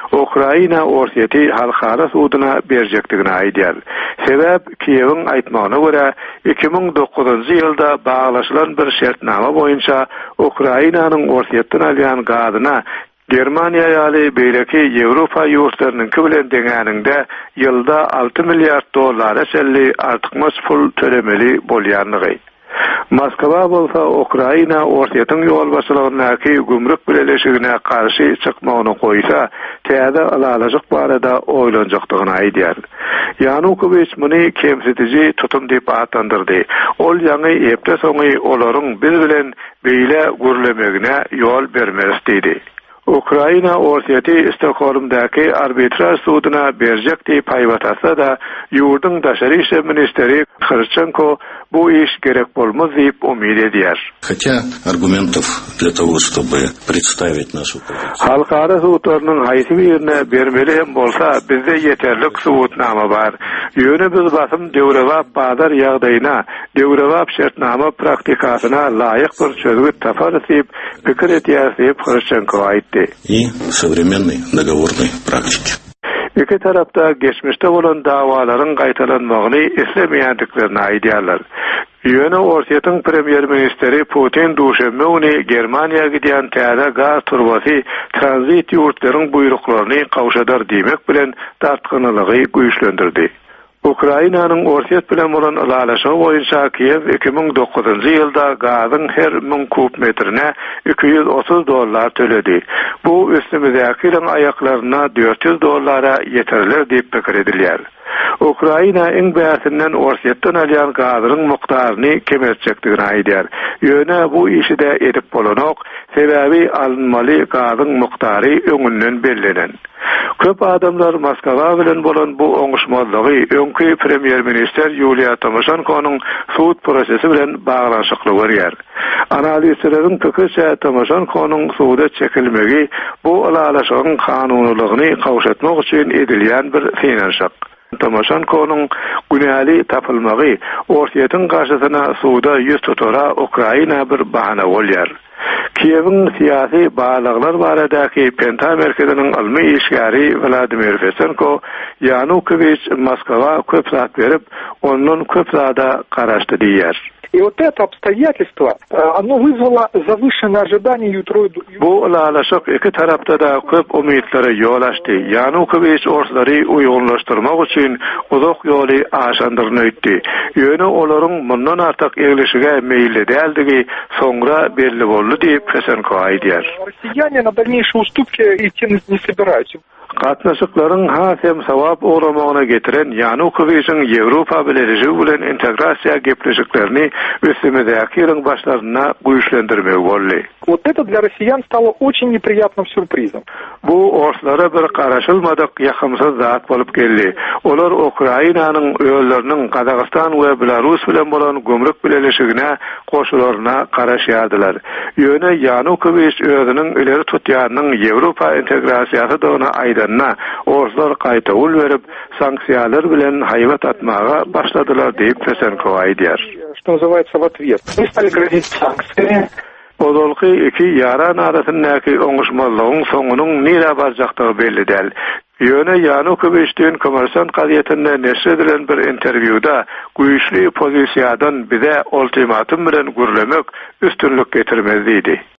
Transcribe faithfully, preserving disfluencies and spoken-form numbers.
Ukraina orsiýeti halkara suwduna berjekdigini aýdýar. Sebäp Kiýewiň aýtmagyna görä iki ming dokuzunjy ýylda baglaşylan bir şertnama boýunça Ukrainanyň orsiýetden alýan gazyna Germaniýa ýaly beýleki Ýewropa ýurtlarynyň bilen deňäninde ýylda alty milliard dollar şelli artykmaz pul tölemeli bolýanlygy. Moskwa bolsa Ukraina orsiýetin ýol başlygynyňky gümrük birleşigine karşı çykmagyny goýsa, täze alalalyk barada oýlanjakdygyny aýdýar. Yanukoviç muny kemsitici tutum diýip atandyrdy. Ol ýaňy epde soňy olaryň biz bilen beýle gürlemegine ýol bermez diýdi. Ukraina orsiýeti Stokholmdaky arbitraj suwduna berjek diýip haýbatasa da ýurdun daşary işler ministeri Хрущенко bu iş gerek bolmaz diýip umyt edýär. Хотя аргументов для того, чтобы представить нашу позицию. Halkara suwtlarynyň haýsy birine bermeli hem bolsa bizde ýeterlik suwtnama bar. Ýöne biz basym döwrewap bazar ýagdaýyna, döwrewap şertnama praktikasyna laýyk bir çözgüt tapar diýip pikir edýär diýip Хрущенко aýtdy. И современной договорной практики. İki tarapda geçmişte bolan dawalaryň gaýtalanmagyny islemeýändiklerini aýdýarlar. Ýöne orsiýetiň premier ministeri Putin duşanbe güni Germaniýa gidýän täze gaz turbasy tranzit ýurtlaryň buýruklaryny kawşadar diýmek bilen tartgynylygy güýçlendirdi. Ukrainanyň orsiýet bilen bolan alalaşygy boýunça Kiýew iki ming dokuzunjy ýylda gazyň her ming kub metrine iki yüz otuz dollar töledi. Bu üstümizdekiň aýaklaryna dört yüz dollara ýeterler diýip pikir edilýär. Ukraina iň bäsinden orsiýetden alýan gazyň mukdaryny kemertjekdigini aýdýar. Ýöne bu işi de edip bolanok, sebäbi alınmaly gazyň muktary öňünden bellenen. Köp adamlar Moskwa bilen bolan bu oňuşmazlygy öňki premier minister Yulia Tymoshenkonyň suwt prosesi bilen baglanşykly görýär. Analizçileriň pikirçe Tymoshenkonyň suwda çekilmegi bu alalaşygyň kanunylygyny kawşatmak üçin edilýän bir finanşyk. Tymoshenkonyň günäli tapylmagy orsiýetiň garşysyna suwda ýüz tutara Ukraina bir bahana bolýar. Kiýewiň syýasy bağlaglar baradaky Penta merkeziniň ilmi işgäri Vladimir Fesenko Yanukoviç Moskwa köp zat berip, ondan köp zada garaşdy diýär. И вот это обстоятельство, оно вызвало завышенное ожидание ютрой. Bu alalaşyk iki tarapda da köp umytlary ýol açdy. Yanukoviç orslary uýgunlaşdyrmak üçin uzak ýoly aşandyrny öýtdi. Ýöne olaryň mundan artyk egilişige meýilli däldigi soňra belli boldy diýip Fesenko aýdýar. Россияне на дальнейшие уступки идти не собираются. Gatnaşyklaryň hasem sawap uğramagyna getiren Yanukoviçiň Ýewropa bileşigi bilen integrasiýa gepleşiklerini üstümizdeki ýylyň başlaryna güýçlendirmek boldy. Вот это для россиян стало очень неприятным сюрпризом. Bu orslara bir garaşylmadyk ýakymsız zat bolup geldi. Olar Ukrainanyň öýleriniň Kazakystan we Belarus bilen bolan gömrük bileşigine goşularyna garaşýardylar. Ýöne Yanukoviç özüniň ileri tutýanyň Ýewropa integrasiýasy dogyna aýdanna orslar gaýta ul berip sanksiýalar bilen haýbat atmaga başladylar diýip Fesenko aýdýar. Что называется в ответ. Мы стали грозить санкциями. Odolky iki yaran arasyndaky oňuşmazlygyň soňunyň nire barjakdygy belli däl. Ýöne Yanukoviçden Kommersant gazetinde neşr edilen bir interwýuda güýçli pozisiýadan bize ultimatum bilen gürlemek üstünlük getirmezdi.